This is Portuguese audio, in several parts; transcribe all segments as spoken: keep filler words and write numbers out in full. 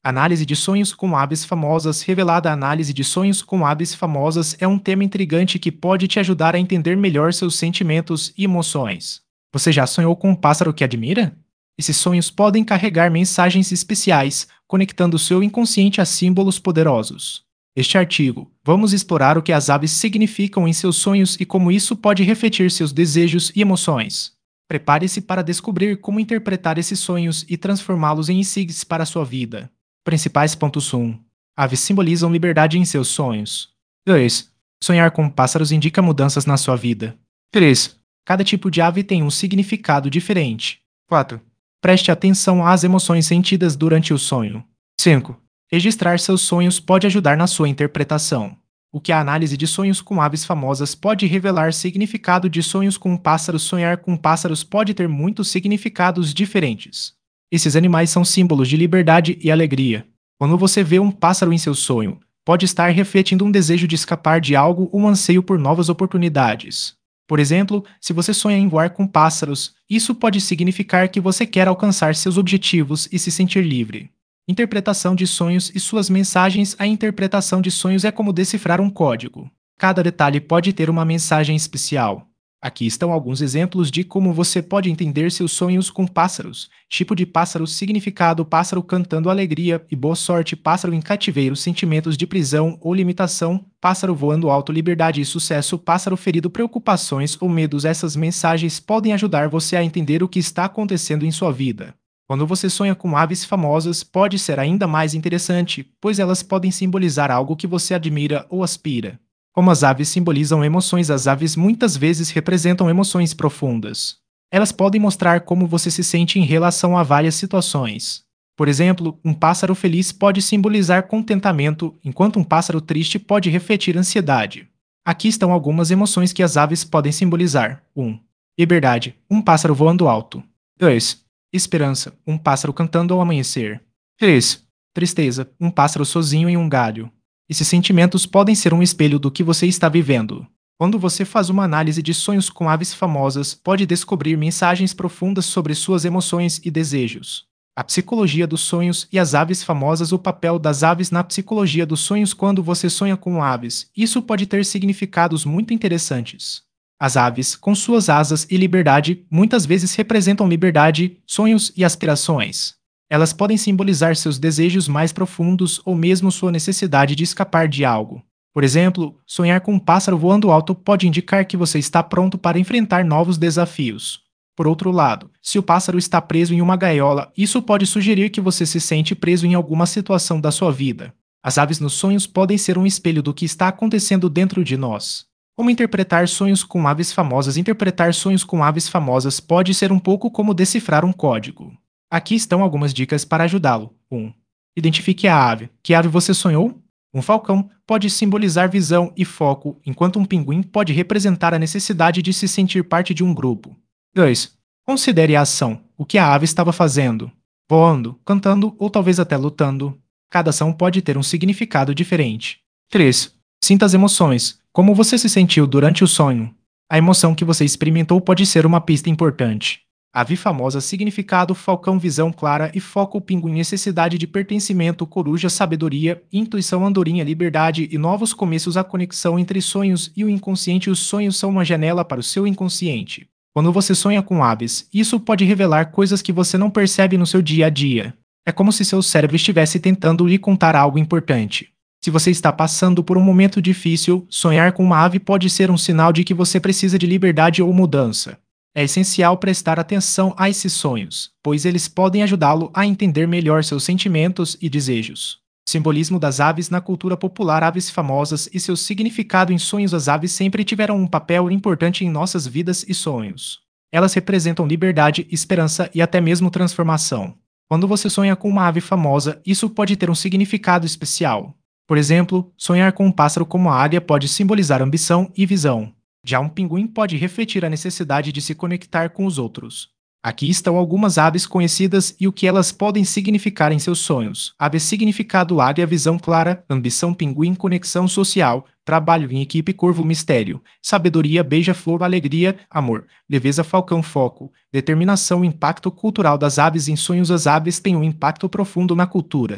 Análise de sonhos com aves famosas. Revelada a análise de sonhos com aves famosas é um tema intrigante que pode te ajudar a entender melhor seus sentimentos e emoções. Você já sonhou com um pássaro que admira? Esses sonhos podem carregar mensagens especiais, conectando seu inconsciente a símbolos poderosos. Este artigo, vamos explorar o que as aves significam em seus sonhos e como isso pode refletir seus desejos e emoções. Prepare-se para descobrir como interpretar esses sonhos e transformá-los em insights para a sua vida. Principais pontos um. Aves simbolizam liberdade em seus sonhos. dois. Sonhar com pássaros indica mudanças na sua vida. três. Cada tipo de ave tem um significado diferente. quatro. Preste atenção às emoções sentidas durante o sonho. cinco. Registrar seus sonhos pode ajudar na sua interpretação. O que a análise de sonhos com aves famosas pode revelar significado de sonhos com pássaros. Sonhar com pássaros pode ter muitos significados diferentes. Esses animais são símbolos de liberdade e alegria. Quando você vê um pássaro em seu sonho, pode estar refletindo um desejo de escapar de algo ou um anseio por novas oportunidades. Por exemplo, se você sonha em voar com pássaros, isso pode significar que você quer alcançar seus objetivos e se sentir livre. Interpretação de sonhos e suas mensagens. A interpretação de sonhos é como decifrar um código. Cada detalhe pode ter uma mensagem especial. Aqui estão alguns exemplos de como você pode entender seus sonhos com pássaros. Tipo de pássaro, significado: pássaro cantando alegria e boa sorte, pássaro em cativeiro, sentimentos de prisão ou limitação, pássaro voando alto, liberdade e sucesso, pássaro ferido, preocupações ou medos. Essas mensagens podem ajudar você a entender o que está acontecendo em sua vida. Quando você sonha com aves famosas, pode ser ainda mais interessante, pois elas podem simbolizar algo que você admira ou aspira. Como as aves simbolizam emoções, as aves muitas vezes representam emoções profundas. Elas podem mostrar como você se sente em relação a várias situações. Por exemplo, um pássaro feliz pode simbolizar contentamento, enquanto um pássaro triste pode refletir ansiedade. Aqui estão algumas emoções que as aves podem simbolizar. um. Liberdade, um pássaro voando alto. dois. Esperança, um pássaro cantando ao amanhecer. três. Tristeza, um pássaro sozinho em um galho. Esses sentimentos podem ser um espelho do que você está vivendo. Quando você faz uma análise de sonhos com aves famosas, pode descobrir mensagens profundas sobre suas emoções e desejos. A psicologia dos sonhos e as aves famosas. O papel das aves na psicologia dos sonhos. Quando você sonha com aves, isso pode ter significados muito interessantes. As aves, com suas asas e liberdade, muitas vezes representam liberdade, sonhos e aspirações. Elas podem simbolizar seus desejos mais profundos ou mesmo sua necessidade de escapar de algo. Por exemplo, sonhar com um pássaro voando alto pode indicar que você está pronto para enfrentar novos desafios. Por outro lado, se o pássaro está preso em uma gaiola, isso pode sugerir que você se sente preso em alguma situação da sua vida. As aves nos sonhos podem ser um espelho do que está acontecendo dentro de nós. Como interpretar sonhos com aves famosas? Interpretar sonhos com aves famosas pode ser um pouco como decifrar um código. Aqui estão algumas dicas para ajudá-lo. um. Identifique a ave. Que ave você sonhou? Um falcão pode simbolizar visão e foco, enquanto um pinguim pode representar a necessidade de se sentir parte de um grupo. dois. Considere a ação. O que a ave estava fazendo? Voando, cantando ou talvez até lutando. Cada ação pode ter um significado diferente. três. Sinta as emoções. Como você se sentiu durante o sonho? A emoção que você experimentou pode ser uma pista importante. Ave famosa, significado: falcão, visão clara e foco, pinguim, necessidade de pertencimento, coruja, sabedoria, intuição, andorinha, liberdade e novos começos. A conexão entre sonhos e o inconsciente. Os sonhos são uma janela para o seu inconsciente. Quando você sonha com aves, isso pode revelar coisas que você não percebe no seu dia a dia. É como se seu cérebro estivesse tentando lhe contar algo importante. Se você está passando por um momento difícil, sonhar com uma ave pode ser um sinal de que você precisa de liberdade ou mudança. É essencial prestar atenção a esses sonhos, pois eles podem ajudá-lo a entender melhor seus sentimentos e desejos. Simbolismo das aves na cultura popular. Aves famosas e seu significado em sonhos. As aves sempre tiveram um papel importante em nossas vidas e sonhos. Elas representam liberdade, esperança e até mesmo transformação. Quando você sonha com uma ave famosa, isso pode ter um significado especial. Por exemplo, sonhar com um pássaro como a águia pode simbolizar ambição e visão. Já um pinguim pode refletir a necessidade de se conectar com os outros. Aqui estão algumas aves conhecidas e o que elas podem significar em seus sonhos. Ave significado: águia, visão clara, ambição, pinguim, conexão social, trabalho em equipe, corvo, mistério, sabedoria, beija-flor, alegria, amor, leveza, falcão, foco, determinação. Impacto cultural das aves em sonhos. As aves têm um impacto profundo na cultura.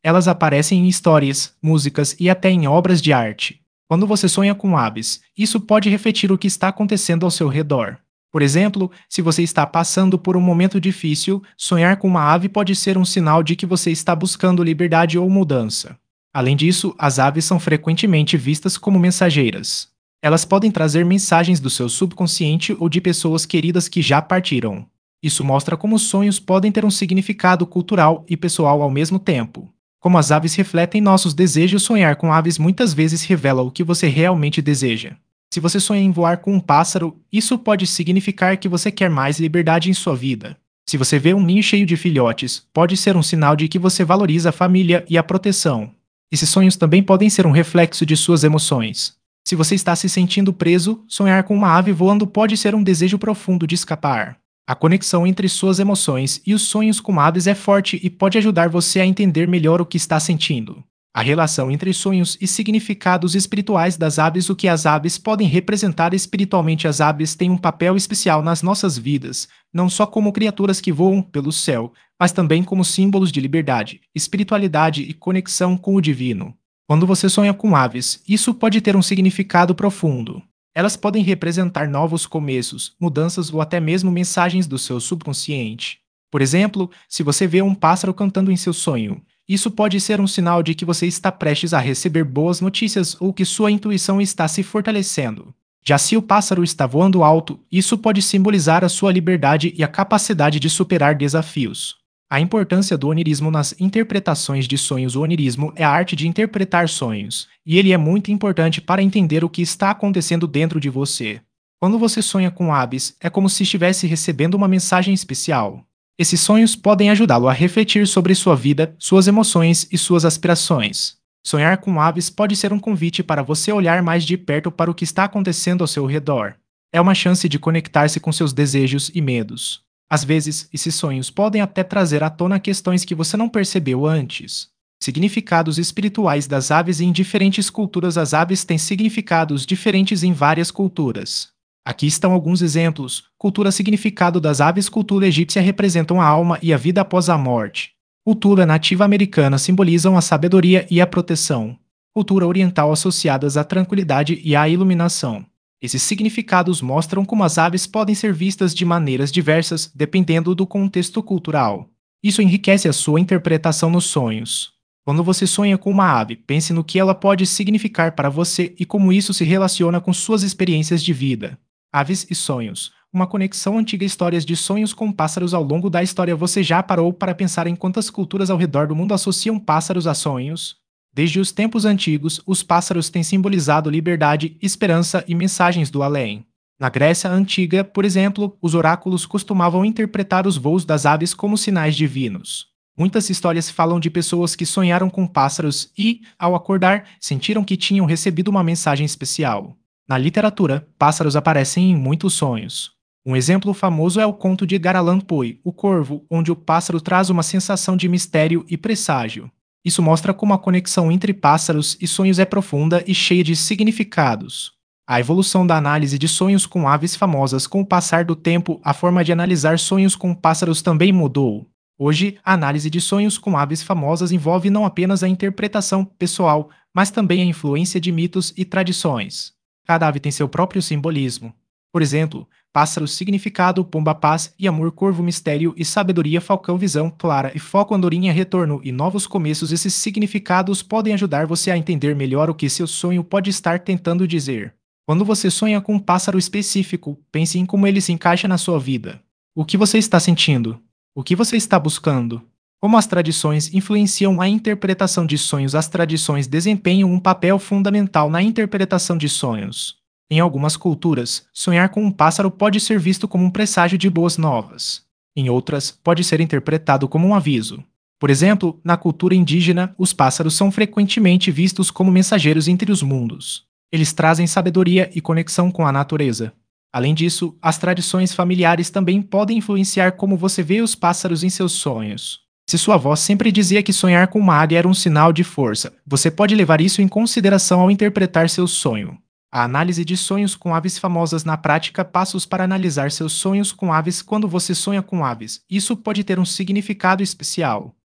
Elas aparecem em histórias, músicas e até em obras de arte. Quando você sonha com aves, isso pode refletir o que está acontecendo ao seu redor. Por exemplo, se você está passando por um momento difícil, sonhar com uma ave pode ser um sinal de que você está buscando liberdade ou mudança. Além disso, as aves são frequentemente vistas como mensageiras. Elas podem trazer mensagens do seu subconsciente ou de pessoas queridas que já partiram. Isso mostra como os sonhos podem ter um significado cultural e pessoal ao mesmo tempo. Como as aves refletem nossos desejos, sonhar com aves muitas vezes revela o que você realmente deseja. Se você sonha em voar com um pássaro, isso pode significar que você quer mais liberdade em sua vida. Se você vê um ninho cheio de filhotes, pode ser um sinal de que você valoriza a família e a proteção. Esses sonhos também podem ser um reflexo de suas emoções. Se você está se sentindo preso, sonhar com uma ave voando pode ser um desejo profundo de escapar. A conexão entre suas emoções e os sonhos com aves é forte e pode ajudar você a entender melhor o que está sentindo. A relação entre sonhos e significados espirituais das aves. O que as aves podem representar espiritualmente. As aves têm um papel especial nas nossas vidas, não só como criaturas que voam pelo céu, mas também como símbolos de liberdade, espiritualidade e conexão com o divino. Quando você sonha com aves, isso pode ter um significado profundo. Elas podem representar novos começos, mudanças ou até mesmo mensagens do seu subconsciente. Por exemplo, se você vê um pássaro cantando em seu sonho, isso pode ser um sinal de que você está prestes a receber boas notícias ou que sua intuição está se fortalecendo. Já se o pássaro está voando alto, isso pode simbolizar a sua liberdade e a capacidade de superar desafios. A importância do onirismo nas interpretações de sonhos. O onirismo é a arte de interpretar sonhos, e ele é muito importante para entender o que está acontecendo dentro de você. Quando você sonha com aves, é como se estivesse recebendo uma mensagem especial. Esses sonhos podem ajudá-lo a refletir sobre sua vida, suas emoções e suas aspirações. Sonhar com aves pode ser um convite para você olhar mais de perto para o que está acontecendo ao seu redor. É uma chance de conectar-se com seus desejos e medos. Às vezes, esses sonhos podem até trazer à tona questões que você não percebeu antes. Significados espirituais das aves. Em diferentes culturas. As aves têm significados diferentes em várias culturas. Aqui estão alguns exemplos. Cultura. Significado das aves. Cultura egípcia representam a alma e a vida após a morte. Cultura nativa americana simbolizam a sabedoria e a proteção. Cultura oriental associadas à tranquilidade e à iluminação. Esses significados mostram como as aves podem ser vistas de maneiras diversas dependendo do contexto cultural. Isso enriquece a sua interpretação nos sonhos. Quando você sonha com uma ave, pense no que ela pode significar para você e como isso se relaciona com suas experiências de vida. Aves e sonhos. Uma conexão. Antiga. Histórias de sonhos com pássaros. Ao longo da história, você já parou para pensar em quantas culturas ao redor do mundo associam pássaros a sonhos? Desde os tempos antigos, os pássaros têm simbolizado liberdade, esperança e mensagens do além. Na Grécia Antiga, por exemplo, os oráculos costumavam interpretar os voos das aves como sinais divinos. Muitas histórias falam de pessoas que sonharam com pássaros e, ao acordar, sentiram que tinham recebido uma mensagem especial. Na literatura, pássaros aparecem em muitos sonhos. Um exemplo famoso é o conto de Edgar Allan Poe, O Corvo, onde o pássaro traz uma sensação de mistério e presságio. Isso mostra como a conexão entre pássaros e sonhos é profunda e cheia de significados. A evolução da análise de sonhos com aves famosas. Com o passar do tempo, a forma de analisar sonhos com pássaros também mudou. Hoje, a análise de sonhos com aves famosas envolve não apenas a interpretação pessoal, mas também a influência de mitos e tradições. Cada ave tem seu próprio simbolismo. Por exemplo, pássaro significado, pomba paz e amor, corvo mistério e sabedoria, falcão visão clara e foco, andorinha retorno e novos começos. Esses significados podem ajudar você a entender melhor o que seu sonho pode estar tentando dizer. Quando você sonha com um pássaro específico, pense em como ele se encaixa na sua vida. O que você está sentindo? O que você está buscando? Como as tradições influenciam a interpretação de sonhos. As tradições desempenham um papel fundamental na interpretação de sonhos. Em algumas culturas, sonhar com um pássaro pode ser visto como um presságio de boas novas. Em outras, pode ser interpretado como um aviso. Por exemplo, na cultura indígena, os pássaros são frequentemente vistos como mensageiros entre os mundos. Eles trazem sabedoria e conexão com a natureza. Além disso, as tradições familiares também podem influenciar como você vê os pássaros em seus sonhos. Se sua avó sempre dizia que sonhar com uma águia era um sinal de força, você pode levar isso em consideração ao interpretar seu sonho. A análise de sonhos com aves famosas. Na prática, passos para analisar seus sonhos com aves. Quando você sonha com aves, isso pode ter um significado especial.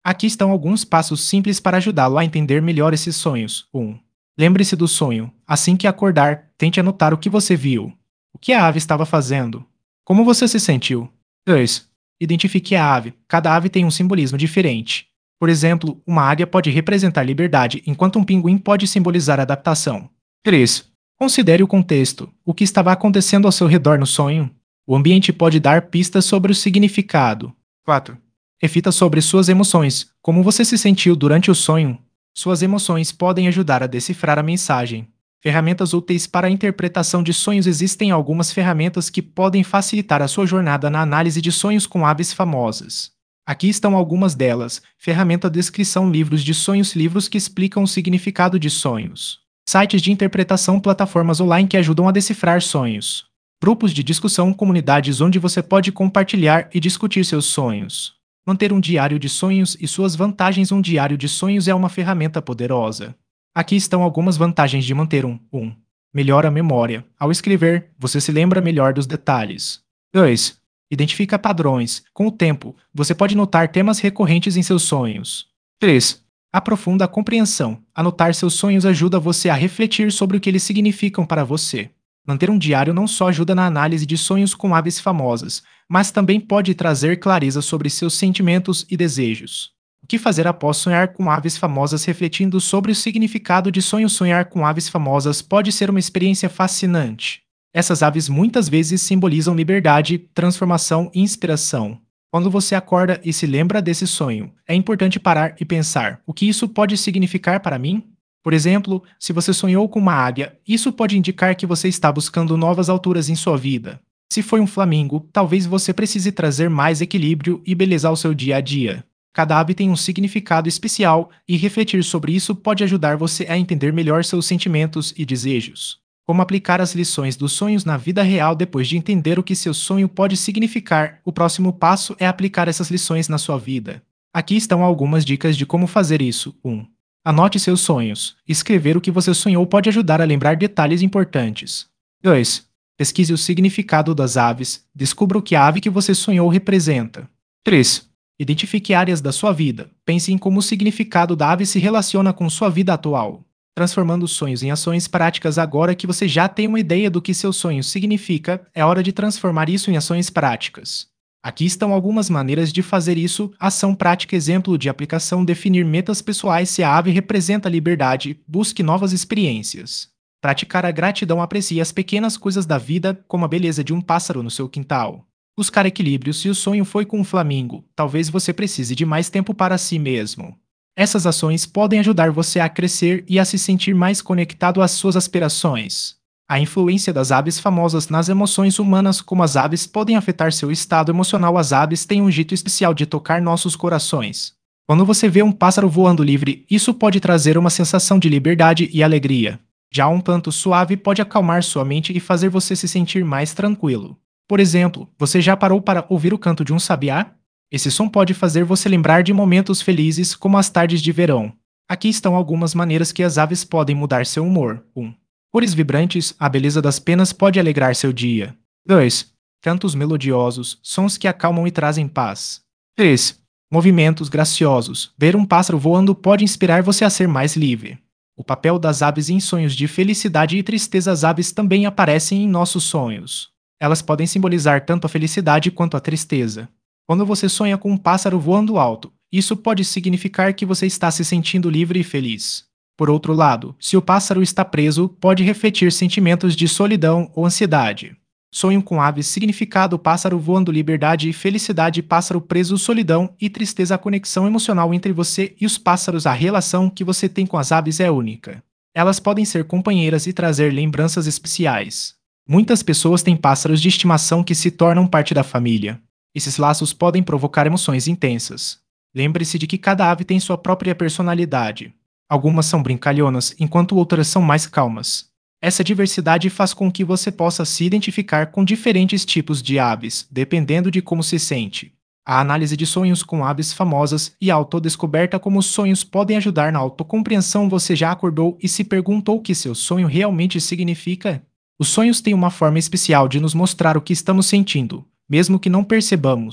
Aqui estão alguns passos simples para ajudá-lo a entender melhor esses sonhos. um. Lembre-se do sonho. Assim que acordar, tente anotar o que você viu. O que a ave estava fazendo? Como você se sentiu? dois. Identifique a ave. Cada ave tem um simbolismo diferente. Por exemplo, uma águia pode representar liberdade, enquanto um pinguim pode simbolizar adaptação. três. Considere o contexto. O que estava acontecendo ao seu redor no sonho? O ambiente pode dar pistas sobre o significado. quatro. Reflita sobre suas emoções. Como você se sentiu durante o sonho? Suas emoções podem ajudar a decifrar a mensagem. Ferramentas úteis para a interpretação de sonhos. Existem algumas ferramentas que podem facilitar a sua jornada na análise de sonhos com aves famosas. Aqui estão algumas delas. Ferramenta Descrição Livros de sonhos, livros que explicam o significado de sonhos. Sites de interpretação, plataformas online que ajudam a decifrar sonhos. Grupos de discussão, comunidades onde você pode compartilhar e discutir seus sonhos. Manter um diário de sonhos e suas vantagens. Um diário de sonhos é uma ferramenta poderosa. Aqui estão algumas vantagens de manter um. um. Melhora a memória. Ao escrever, você se lembra melhor dos detalhes. dois. Identifica padrões. Com o tempo, você pode notar temas recorrentes em seus sonhos. três. Aprofunda a compreensão. Anotar seus sonhos ajuda você a refletir sobre o que eles significam para você. Manter um diário não só ajuda na análise de sonhos com aves famosas, mas também pode trazer clareza sobre seus sentimentos e desejos. O que fazer após sonhar com aves famosas? Refletindo sobre o significado de sonhos, sonhar com aves famosas pode ser uma experiência fascinante. Essas aves muitas vezes simbolizam liberdade, transformação e inspiração. Quando você acorda e se lembra desse sonho, é importante parar e pensar: o que isso pode significar para mim? Por exemplo, se você sonhou com uma águia, isso pode indicar que você está buscando novas alturas em sua vida. Se foi um flamingo, talvez você precise trazer mais equilíbrio e beleza ao seu dia a dia. Cada ave tem um significado especial e refletir sobre isso pode ajudar você a entender melhor seus sentimentos e desejos. Como aplicar as lições dos sonhos na vida real? Depois de entender o que seu sonho pode significar, o próximo passo é aplicar essas lições na sua vida. Aqui estão algumas dicas de como fazer isso. um. Anote seus sonhos. Escrever o que você sonhou pode ajudar a lembrar detalhes importantes. dois. Pesquise o significado das aves. Descubra o que a ave que você sonhou representa. três. Identifique áreas da sua vida. Pense em como o significado da ave se relaciona com sua vida atual. Transformando os sonhos em ações práticas. Agora que você já tem uma ideia do que seu sonho significa, é hora de transformar isso em ações práticas. Aqui estão algumas maneiras de fazer isso. Ação prática. Exemplo de aplicação: definir metas pessoais. Se a ave representa liberdade, busque novas experiências. Praticar a gratidão. Aprecie as pequenas coisas da vida, como a beleza de um pássaro no seu quintal. Buscar equilíbrio. Se o sonho foi com um flamingo, talvez você precise de mais tempo para si mesmo. Essas ações podem ajudar você a crescer e a se sentir mais conectado às suas aspirações. A influência das aves famosas nas emoções humanas. Como as aves podem afetar seu estado emocional? As aves têm um jeito especial de tocar nossos corações. Quando você vê um pássaro voando livre, isso pode trazer uma sensação de liberdade e alegria. Já um canto suave pode acalmar sua mente e fazer você se sentir mais tranquilo. Por exemplo, você já parou para ouvir o canto de um sabiá? Esse som pode fazer você lembrar de momentos felizes, como as tardes de verão. Aqui estão algumas maneiras que as aves podem mudar seu humor. um. Cores vibrantes. A beleza das penas pode alegrar seu dia. dois. Cantos melodiosos. Sons que acalmam e trazem paz. três. Movimentos graciosos. Ver um pássaro voando pode inspirar você a ser mais livre. O papel das aves em sonhos de felicidade e tristeza. As aves também aparecem em nossos sonhos. Elas podem simbolizar tanto a felicidade quanto a tristeza. Quando você sonha com um pássaro voando alto, isso pode significar que você está se sentindo livre e feliz. Por outro lado, se o pássaro está preso, pode refletir sentimentos de solidão ou ansiedade. Sonho com aves. Significado: pássaro voando, liberdade e felicidade. Pássaro preso, solidão e tristeza. A conexão emocional entre você e os pássaros. A relação que você tem com as aves é única. Elas podem ser companheiras e trazer lembranças especiais. Muitas pessoas têm pássaros de estimação que se tornam parte da família. Esses laços podem provocar emoções intensas. Lembre-se de que cada ave tem sua própria personalidade. Algumas são brincalhonas, enquanto outras são mais calmas. Essa diversidade faz com que você possa se identificar com diferentes tipos de aves, dependendo de como se sente. A análise de sonhos com aves famosas e a autodescoberta. Como os sonhos podem ajudar na autocompreensão. Você já acordou e se perguntou o que seu sonho realmente significa? Os sonhos têm uma forma especial de nos mostrar o que estamos sentindo, mesmo que não percebamos.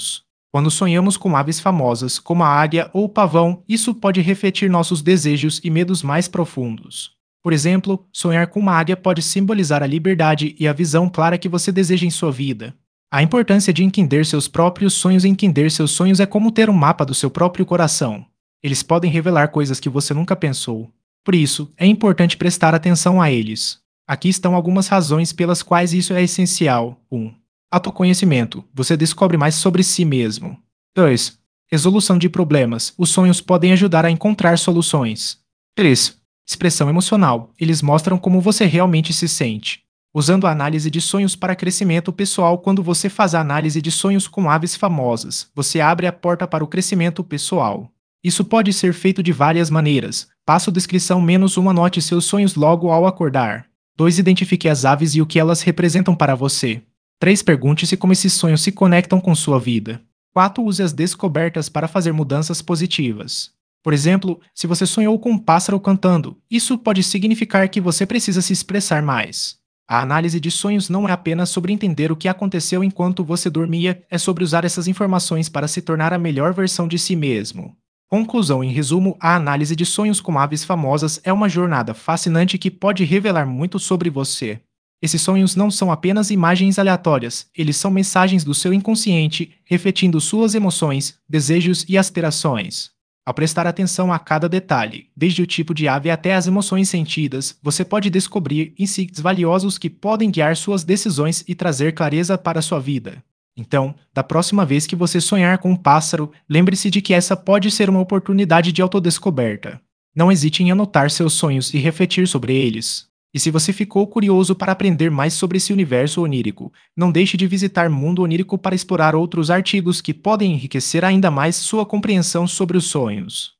Quando sonhamos com aves famosas, como a águia ou o pavão, isso pode refletir nossos desejos e medos mais profundos. Por exemplo, sonhar com uma águia pode simbolizar a liberdade e a visão clara que você deseja em sua vida. A importância de entender seus próprios sonhos. Entender seus sonhos é como ter um mapa do seu próprio coração. Eles podem revelar coisas que você nunca pensou. Por isso, é importante prestar atenção a eles. Aqui estão algumas razões pelas quais isso é essencial. um. Autoconhecimento. Você descobre mais sobre si mesmo. dois. Resolução de problemas. Os sonhos podem ajudar a encontrar soluções. três. Expressão emocional. Eles mostram como você realmente se sente. Usando a análise de sonhos para crescimento pessoal. Quando você faz a análise de sonhos com aves famosas, você abre a porta para o crescimento pessoal. Isso pode ser feito de várias maneiras. Passo descrição menos um. Anote seus sonhos logo ao acordar. dois. Identifique as aves e o que elas representam para você. três. Pergunte-se como esses sonhos se conectam com sua vida. quatro. Use as descobertas para fazer mudanças positivas. Por exemplo, se você sonhou com um pássaro cantando, isso pode significar que você precisa se expressar mais. A análise de sonhos não é apenas sobre entender o que aconteceu enquanto você dormia, é sobre usar essas informações para se tornar a melhor versão de si mesmo. Conclusão. Em resumo, a análise de sonhos com aves famosas é uma jornada fascinante que pode revelar muito sobre você. Esses sonhos não são apenas imagens aleatórias, eles são mensagens do seu inconsciente, refletindo suas emoções, desejos e aspirações. Ao prestar atenção a cada detalhe, desde o tipo de ave até as emoções sentidas, você pode descobrir insights valiosos que podem guiar suas decisões e trazer clareza para sua vida. Então, da próxima vez que você sonhar com um pássaro, lembre-se de que essa pode ser uma oportunidade de autodescoberta. Não hesite em anotar seus sonhos e refletir sobre eles. E se você ficou curioso para aprender mais sobre esse universo onírico, não deixe de visitar Mundo Onírico para explorar outros artigos que podem enriquecer ainda mais sua compreensão sobre os sonhos.